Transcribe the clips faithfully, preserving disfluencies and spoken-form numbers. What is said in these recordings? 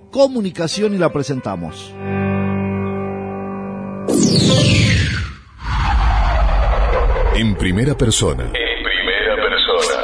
comunicación y la presentamos. En primera persona. En primera persona.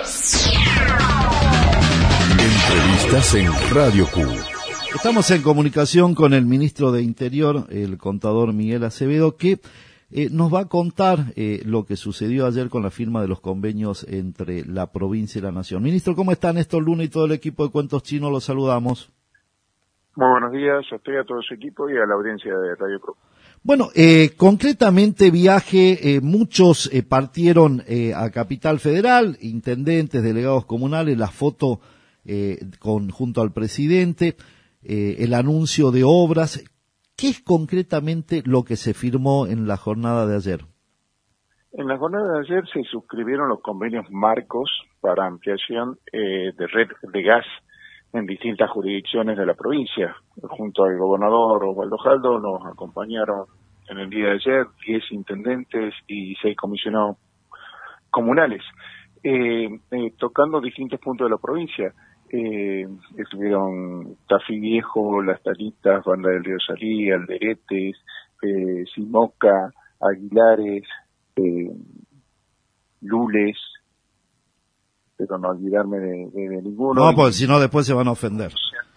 Entrevistas en Radio Q. Estamos en comunicación con el ministro de Interior, el contador Miguel Acevedo, que eh, nos va a contar eh, lo que sucedió ayer con la firma de los convenios entre la provincia y la nación. Ministro, ¿cómo está? Néstor Luna y todo el equipo de Cuentos Chinos, los saludamos. Muy buenos días a usted, a todo su equipo y a la audiencia de Radio Pro. Bueno, eh, concretamente viaje, eh, muchos eh, partieron eh, a Capital Federal, intendentes, delegados comunales, la foto eh, con, junto al presidente, eh, el anuncio de obras. ¿Qué es concretamente lo que se firmó en la jornada de ayer? En la jornada de ayer se suscribieron los convenios marcos para ampliación eh, de red de gas en distintas jurisdicciones de la provincia. Junto al gobernador Osvaldo Jaldo nos acompañaron en el día de ayer diez intendentes y seis comisionados comunales, eh, eh, tocando distintos puntos de la provincia. Eh, estuvieron Tafí Viejo, Las Talitas, Banda del Río Salí, Alderetes, eh, Simoca, Aguilares, eh, Lules, pero no olvidarme de, de, de ninguno. No, porque si no después se van a ofender.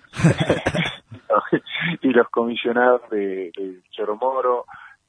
Y los comisionados de, de Choromoro,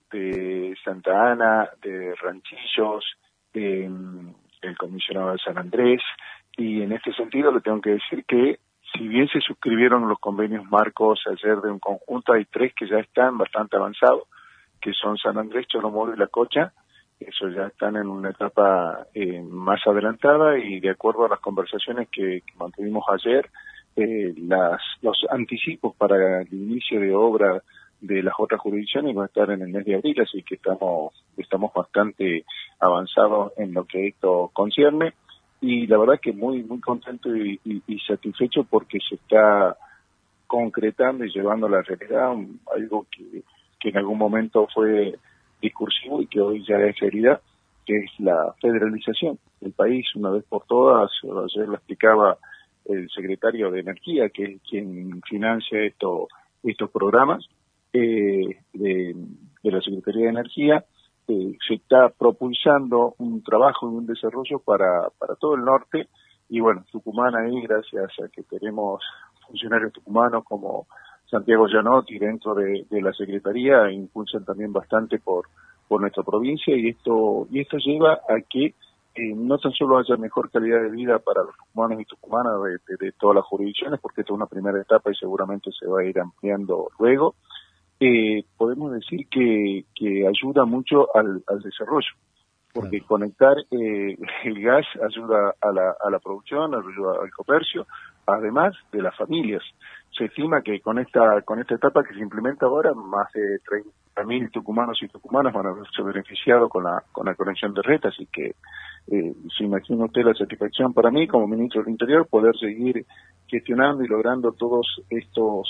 de Santa Ana, de Ranchillos, de, el comisionado de San Andrés, y en este sentido le tengo que decir que si bien se suscribieron los convenios marcos ayer de un conjunto, hay tres que ya están bastante avanzados, que son San Andrés, Choromoro y La Cocha. Eso ya están en una etapa eh, más adelantada y de acuerdo a las conversaciones que, que mantuvimos ayer, eh, las, los anticipos para el inicio de obra de las otras jurisdicciones van a estar en el mes de abril, así que estamos estamos bastante avanzados en lo que esto concierne y la verdad que muy muy contento y, y, y satisfecho porque se está concretando y llevando a la realidad um, algo que, que en algún momento fue discursivo y que hoy ya es realidad, que es la federalización del país una vez por todas. Ayer lo explicaba el secretario de Energía, que es quien financia esto, estos programas eh, de, de la Secretaría de Energía. Eh, se está propulsando un trabajo y un desarrollo para, para todo el norte y bueno, Tucumán ahí, gracias a que tenemos funcionarios tucumanos como Santiago Gianotti dentro de, de la Secretaría impulsan también bastante por, por nuestra provincia y esto y esto lleva a que eh, no tan solo haya mejor calidad de vida para los tucumanos y tucumanas de, de, de todas las jurisdicciones, porque esta es una primera etapa y seguramente se va a ir ampliando luego, eh, podemos decir que, que ayuda mucho al, al desarrollo, porque claro, conectar eh, el gas ayuda a la, a la producción, ayuda al comercio, además de las familias. Se estima que con esta con esta etapa que se implementa ahora, más de treinta mil tucumanos y tucumanas van a verse beneficiados con la con la conexión de red, así que eh, se imagina usted la satisfacción para mí como ministro del Interior poder seguir gestionando y logrando todos estos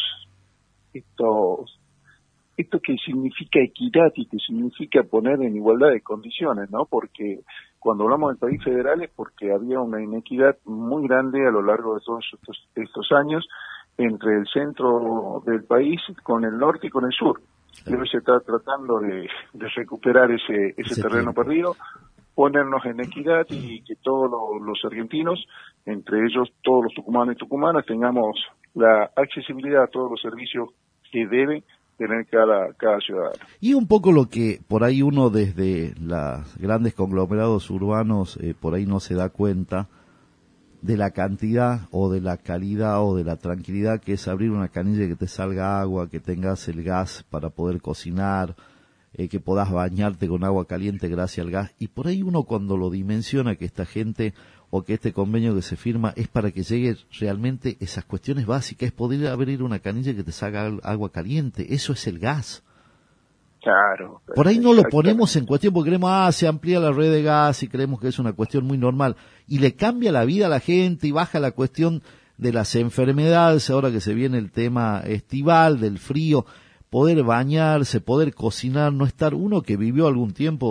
estos esto que significa equidad y que significa poner en igualdad de condiciones, ¿no? Porque cuando hablamos del país federal es porque había una inequidad muy grande a lo largo de todos estos, estos años entre el centro del país con el norte y con el sur. Y hoy se está tratando de, de recuperar ese, ese, ese terreno tiempo. perdido, ponernos en equidad y que todos los, los argentinos, entre ellos todos los tucumanos y tucumanas, tengamos la accesibilidad a todos los servicios que deben tener cada, cada ciudadano. Y un poco lo que por ahí uno desde los grandes conglomerados urbanos eh, por ahí no se da cuenta de la cantidad o de la calidad o de la tranquilidad que es abrir una canilla y que te salga agua, que tengas el gas para poder cocinar, eh, que podás bañarte con agua caliente gracias al gas. Y por ahí uno cuando lo dimensiona que esta gente o que este convenio que se firma es para que llegue realmente esas cuestiones básicas, es poder abrir una canilla que te salga agua caliente, eso es el gas. Claro. Por ahí no lo ponemos en cuestión porque creemos, ah, se amplía la red de gas y creemos que es una cuestión muy normal. Y le cambia la vida a la gente y baja la cuestión de las enfermedades, ahora que se viene el tema estival, del frío, poder bañarse, poder cocinar, no estar uno que vivió algún tiempo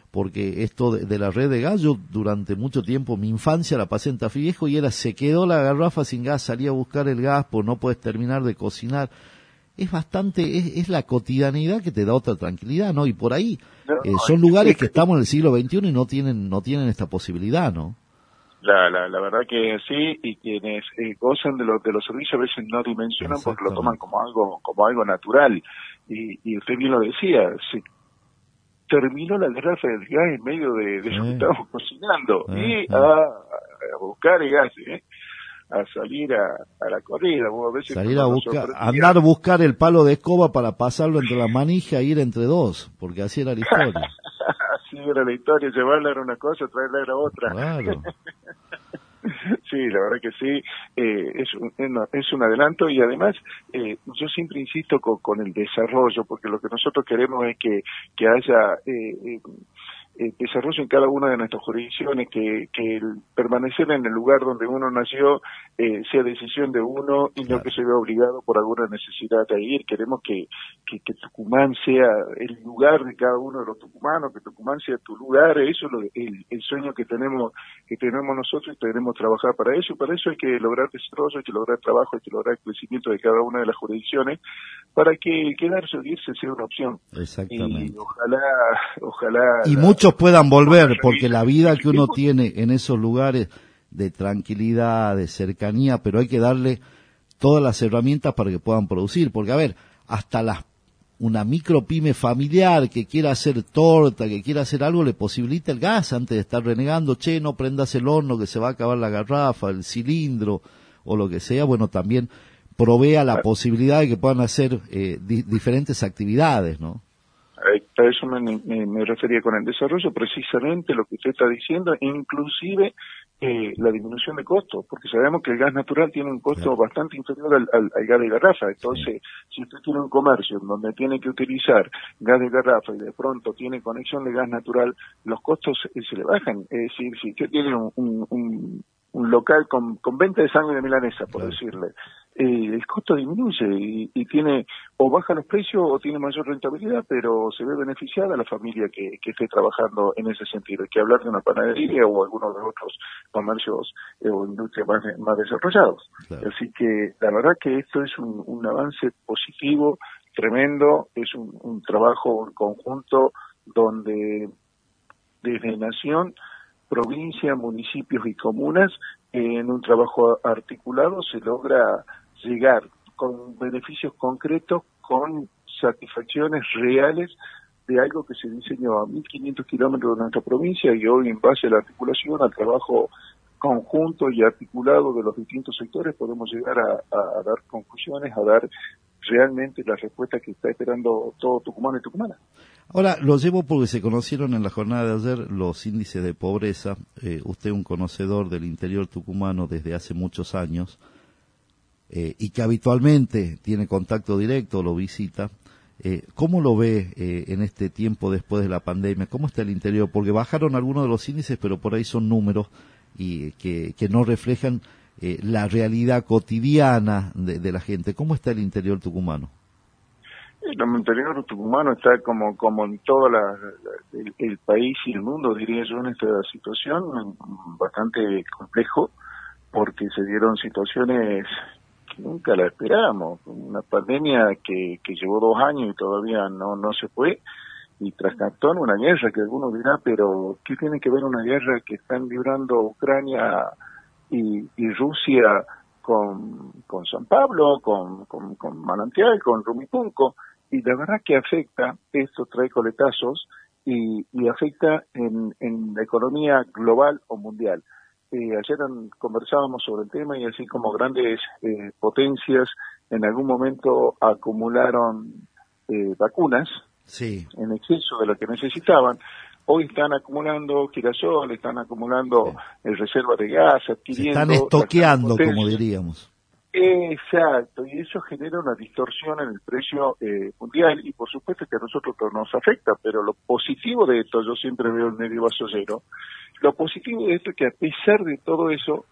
porque esto de, de la red de gas, yo durante mucho tiempo, mi infancia la pasé en Tafí Viejo y era, se quedó la garrafa sin gas, salí a buscar el gas, pues no puedes terminar de cocinar. Es bastante, es, es la cotidianidad que te da otra tranquilidad, ¿no? Y por ahí No, eh, son lugares que estamos en el siglo veintiuno y no tienen, no tienen esta posibilidad, ¿no? La, la, la verdad que sí, y quienes eh, gozan de los de los servicios a veces no dimensionan porque lo toman como algo como algo natural. Y, y usted bien lo decía, se terminó la garrafa del gas en medio de, de lo que Eh. estábamos cocinando. Eh, y eh. a, a buscar el gas, ¿eh? a salir a, a la corrida. Bueno, a veces Salir a cuando nos buscar, sorprendía- andar a buscar el palo de escoba para pasarlo entre la manija e ir entre dos, porque así era la historia. Así era la historia, llevarla era una cosa, traerla era otra. Claro. Sí, la verdad que sí, eh, es, un, es un adelanto y además eh, yo siempre insisto con, con el desarrollo, porque lo que nosotros queremos es que, que haya eh, eh, eh, desarrollo en cada una de nuestras jurisdicciones, que, que el permanecer en el lugar donde uno nació eh, sea decisión de uno y Claro. no que se vea obligado por alguna necesidad de ir. Queremos que, que, que Tucumán sea el lugar de cada uno de los tucumanos, que Tucumán sea tu lugar. Eso es lo, el, el sueño que tenemos que tenemos nosotros y tenemos que trabajar para eso. Para eso hay que lograr desarrollo, hay que lograr trabajo, hay que lograr el crecimiento de cada una de las jurisdicciones para que quedarse o irse sea una opción. Exactamente. Y ojalá, ojalá... Y la, muchos puedan volver, la- porque la vida que uno Sí, tiene en esos lugares de tranquilidad, de cercanía, pero hay que darle todas las herramientas para que puedan producir, porque a ver, hasta las una micro pyme familiar que quiera hacer torta, que quiera hacer algo, le posibilita el gas antes de estar renegando, che, no prendas el horno que se va a acabar la garrafa, el cilindro o lo que sea. Bueno, también provea la posibilidad de que puedan hacer eh, di- diferentes actividades, ¿no? A eso me, me, me refería con el desarrollo, precisamente lo que usted está diciendo, inclusive eh, la disminución de costos, porque sabemos que el gas natural tiene un costo Claro. bastante inferior al, al, al gas de garrafa. Entonces, sí. Si usted tiene un comercio en donde tiene que utilizar gas de garrafa y de pronto tiene conexión de gas natural, los costos eh, se le bajan. Es decir, si usted tiene un, un, un, un local con, con venta de sangre de milanesa, por Claro. decirle, eh, el costo disminuye y, y tiene o baja los precios o tiene mayor rentabilidad, pero se ve beneficiada la familia que, que esté trabajando en ese sentido. Hay que hablar de una panadería o algunos de otros comercios eh, o industrias más, más desarrollados. Claro. Así que la verdad que esto es un, un avance positivo, tremendo, es un, un trabajo en conjunto donde desde Nación, provincia, municipios y comunas, eh, en un trabajo articulado se logra llegar con beneficios concretos, con satisfacciones reales de algo que se diseñó a mil quinientos kilómetros de nuestra provincia y hoy en base a la articulación, al trabajo conjunto y articulado de los distintos sectores podemos llegar a, a, a dar conclusiones, a dar realmente la respuesta que está esperando todo Tucumán y tucumana. Ahora, lo llevo porque se conocieron en la jornada de ayer los índices de pobreza. Eh, usted, un conocedor del interior tucumano desde hace muchos años, eh, y que habitualmente tiene contacto directo, lo visita. Eh, ¿Cómo lo ve eh, en este tiempo después de la pandemia? ¿Cómo está el interior? Porque bajaron algunos de los índices, pero por ahí son números y que, que no reflejan eh, la realidad cotidiana de, de la gente. ¿Cómo está el interior tucumano? El interior tucumano está como como en todo la, el, el país y el mundo, diría yo, en esta situación bastante complejo, porque se dieron situaciones que nunca la esperábamos. Una pandemia que, que llevó dos años y todavía no no se fue, y trascantó en una guerra que algunos dirán, pero ¿qué tiene que ver una guerra que están librando Ucrania y, y Rusia con, con San Pablo, con, con, con Manantial, con Rumipunco? Y la verdad que afecta, esto trae coletazos y, y afecta en, en la economía global o mundial. Eh, ayer conversábamos sobre el tema y así como grandes eh, potencias en algún momento acumularon eh, vacunas Sí. en exceso de lo que necesitaban, hoy están acumulando girasol, están acumulando sí. reservas de gas, adquiriendo... Se están estoqueando, como diríamos. Exacto, y eso genera una distorsión en el precio eh, mundial y por supuesto que a nosotros nos afecta, pero lo positivo de esto, yo siempre veo el medio vaso lleno, lo positivo de esto es que a pesar de todo eso,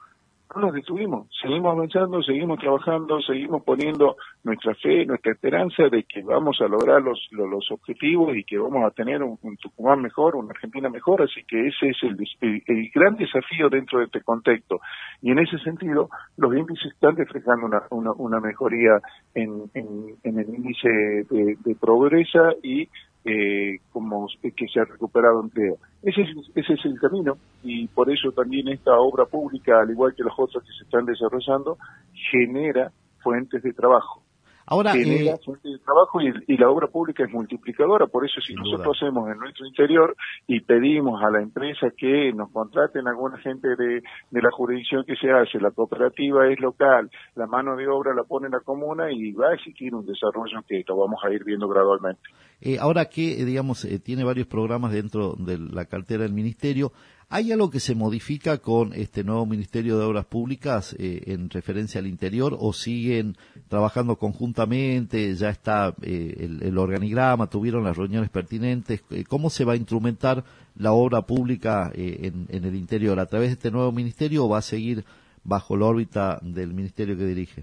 no nos detuvimos, seguimos avanzando, seguimos trabajando, seguimos poniendo nuestra fe, nuestra esperanza de que vamos a lograr los, los, los objetivos y que vamos a tener un, un Tucumán mejor, una Argentina mejor, así que ese es el, el, el gran desafío dentro de este contexto. Y en ese sentido, los índices están reflejando una, una, una mejoría en, en, en el índice de, de pobreza y Eh, como que se ha recuperado empleo. Ese es, ese es el camino, y por eso también esta obra pública, al igual que las otras que se están desarrollando, genera fuentes de trabajo. Ahora, genera eh, fuentes de trabajo y, y la obra pública es multiplicadora. Por eso, si nosotros duda. hacemos en nuestro interior y pedimos a la empresa que nos contraten alguna gente de, de la jurisdicción que se hace, la cooperativa es local, la mano de obra la pone la comuna y va a existir un desarrollo que lo vamos a ir viendo gradualmente. Eh, ahora que, eh, digamos, eh, tiene varios programas dentro de la cartera del Ministerio, ¿hay algo que se modifica con este nuevo Ministerio de Obras Públicas eh, en referencia al interior, o siguen trabajando conjuntamente? ¿Ya está eh, el, el organigrama? ¿Tuvieron las reuniones pertinentes? Eh, ¿Cómo se va a instrumentar la obra pública eh, en, en el interior? ¿A través de este nuevo ministerio o va a seguir bajo la órbita del ministerio que dirige?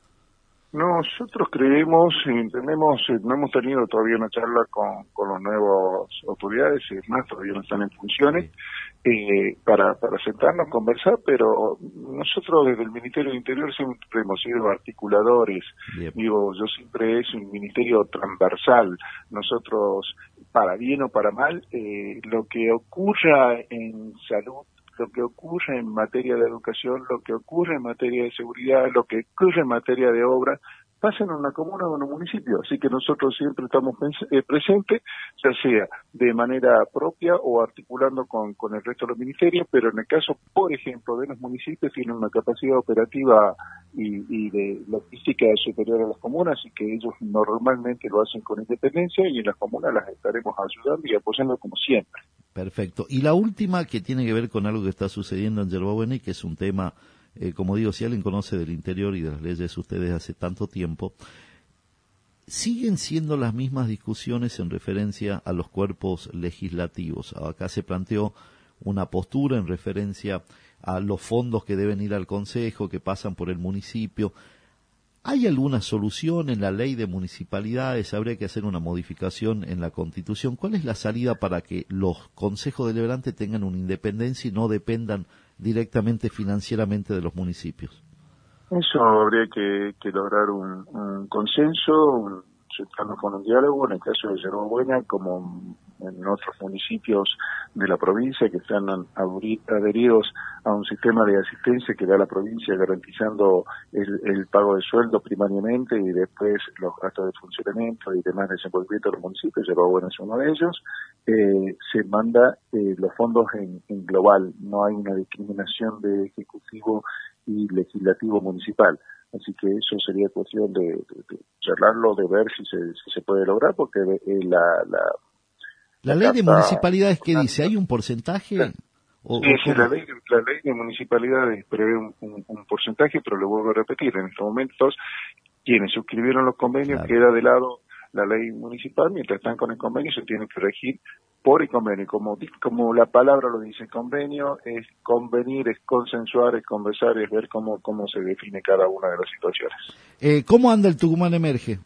Nosotros creemos, entendemos, no hemos tenido todavía una charla con, con los nuevos autoridades, es más, todavía no están en funciones, eh, para, para sentarnos, conversar, pero nosotros desde el Ministerio de Interior siempre hemos sido articuladores. Bien. Digo, yo siempre es un ministerio transversal. Nosotros, para bien o para mal, eh, lo que ocurra en salud, lo que ocurre en materia de educación, lo que ocurre en materia de seguridad, lo que ocurre en materia de obra, pasa en una comuna o en un municipio. Así que nosotros siempre estamos eh, presentes, ya sea de manera propia o articulando con, con el resto de los ministerios, pero en el caso, por ejemplo, de los municipios, tienen una capacidad operativa y, y de logística superior a las comunas, y que ellos normalmente lo hacen con independencia, y en las comunas las estaremos ayudando y apoyando como siempre. Perfecto. Y la última, que tiene que ver con algo que está sucediendo en Yerba Buena y que es un tema, eh, como digo, si alguien conoce del interior y de las leyes ustedes hace tanto tiempo, siguen siendo las mismas discusiones en referencia a los cuerpos legislativos. Acá se planteó una postura en referencia a los fondos que deben ir al Consejo, que pasan por el municipio. ¿Hay alguna solución en la ley de municipalidades? ¿Habría que hacer una modificación en la Constitución? ¿Cuál es la salida para que los consejos deliberantes tengan una independencia y no dependan directamente financieramente de los municipios? Eso habría que, que lograr un, un consenso, un, sentarnos con un diálogo, en el caso de Yerba Buena, como en otros municipios de la provincia que están adheridos a un sistema de asistencia que da la provincia garantizando el, el pago de sueldo primariamente y después los gastos de funcionamiento y demás desenvolvimiento de los municipios. Yerba Buena es uno de ellos. Eh, se manda eh, los fondos en, en global, no hay una discriminación de ejecutivo y legislativo municipal. Así que eso sería cuestión de, de, de charlarlo, de ver si se, si se puede lograr, porque eh, la, la La ley de municipalidades, ¿qué dice? ¿Hay un porcentaje? Sí, o, sí, o sí la, ley, la ley de municipalidades prevé un, un, un porcentaje, pero le vuelvo a repetir, en estos momentos quienes suscribieron los convenios, claro, queda de lado la ley municipal, mientras están con el convenio se tienen que regir por el convenio. Como, como la palabra lo dice, convenio es convenir, es consensuar, es conversar, es ver cómo, cómo se define cada una de las situaciones. Eh, ¿Cómo anda el Tucumán Emerge?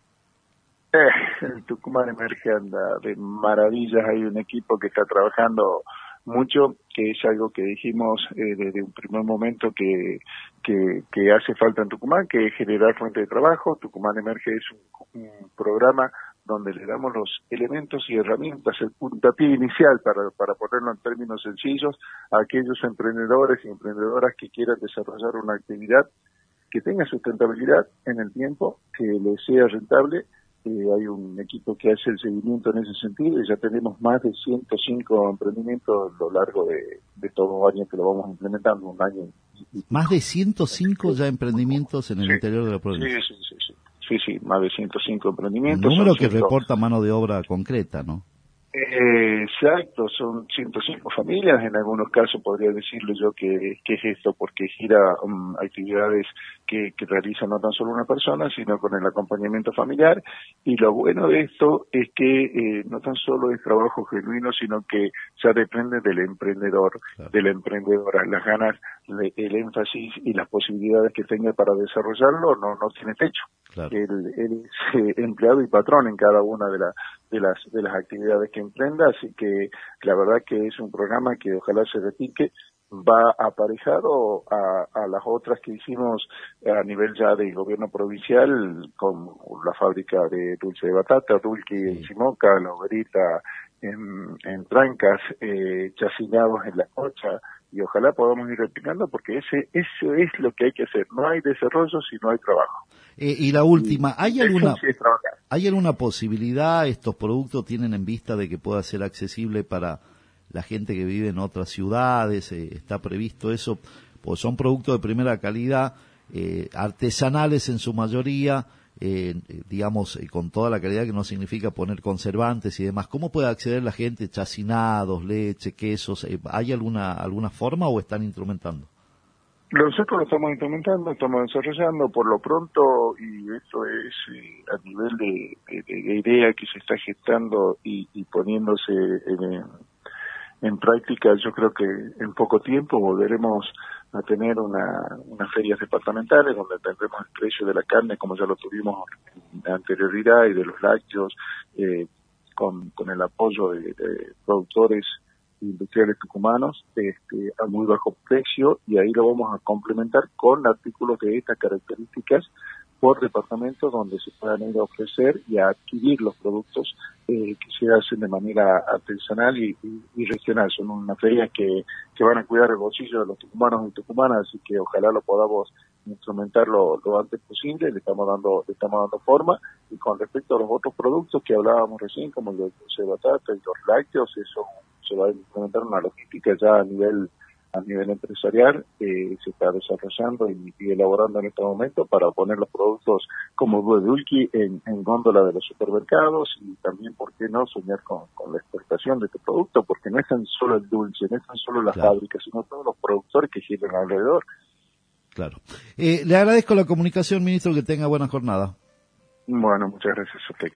Eh, el Tucumán Emerge anda de maravillas. Hay un equipo que está trabajando mucho, que es algo que dijimos eh, desde un primer momento que, que que hace falta en Tucumán, que es generar fuente de trabajo. Tucumán Emerge es un, un programa donde le damos los elementos y herramientas, el puntapié inicial, para, para ponerlo en términos sencillos, a aquellos emprendedores y emprendedoras que quieran desarrollar una actividad que tenga sustentabilidad en el tiempo, que les sea rentable. Eh, hay un equipo que hace el seguimiento en ese sentido y ya tenemos más de ciento cinco emprendimientos a lo largo de, de todo el año que lo vamos implementando, un año. Más de ciento cinco ya emprendimientos en el sí, interior de la provincia. Sí, sí, sí, sí, sí, sí, más de ciento cinco emprendimientos. Un número que ciento... reporta mano de obra concreta, ¿no? Eh, exacto, son ciento cinco familias, en algunos casos podría decirle yo que, que es esto, porque gira um, actividades que, que realiza no tan solo una persona, sino con el acompañamiento familiar, y lo bueno de esto es que eh, no tan solo es trabajo genuino, sino que ya depende del emprendedor, Claro. de la emprendedora, las ganas, el énfasis y las posibilidades que tenga para desarrollarlo no, no tiene techo. Claro. Él, él es eh, empleado y patrón en cada una de, la, de las de las actividades que emprenda, así que la verdad que es un programa que ojalá se repite, va aparejado a, a las otras que hicimos a nivel ya del gobierno provincial, con la fábrica de dulce de batata, Dulce en Sí. Simoca, la hoguerita en, en Trancas, eh, chacinados en La Cocha, y ojalá podamos ir replicando, porque ese eso es lo que hay que hacer. No hay desarrollo si no hay trabajo. Eh, y la última, ¿hay Y alguna eso sí es trabajar. hay alguna posibilidad, estos productos tienen en vista de que pueda ser accesible para la gente que vive en otras ciudades? Eh, ¿Está previsto eso? Pues son productos de primera calidad, eh, artesanales en su mayoría, eh, digamos, eh, con toda la calidad, que no significa poner conservantes y demás. ¿Cómo puede acceder la gente? Chacinados, leche, quesos, eh, ¿hay alguna alguna forma o están instrumentando? Nosotros lo estamos implementando, estamos desarrollando por lo pronto, y esto es eh, a nivel de, de, de idea que se está gestando y, y poniéndose en, en práctica. Yo creo que en poco tiempo volveremos a tener una, unas ferias departamentales donde tendremos el precio de la carne como ya lo tuvimos en anterioridad, y de los lácteos, eh, con, con el apoyo de, de productores industriales tucumanos, este, a muy bajo precio, y ahí lo vamos a complementar con artículos de estas características por departamento, donde se puedan ir a ofrecer y a adquirir los productos eh, que se hacen de manera artesanal y, y, y regional. Son unas ferias que, que van a cuidar el bolsillo de los tucumanos y tucumanas, así que ojalá lo podamos instrumentar lo, lo antes posible. Le estamos dando le estamos dando forma. Y con respecto a los otros productos que hablábamos recién, como el dulce de batata y los lácteos, eso se va a implementar una logística ya a nivel a nivel empresarial, eh, se está desarrollando y, y elaborando en este momento para poner los productos como Dulce en, en góndola de los supermercados, y también, ¿por qué no soñar con, con la exportación de este producto? Porque no es tan solo el dulce, no es tan solo las Claro. fábricas, sino todos los productores que giran alrededor. Claro. Eh, le agradezco la comunicación, ministro, que tenga buena jornada. Bueno, muchas gracias a usted.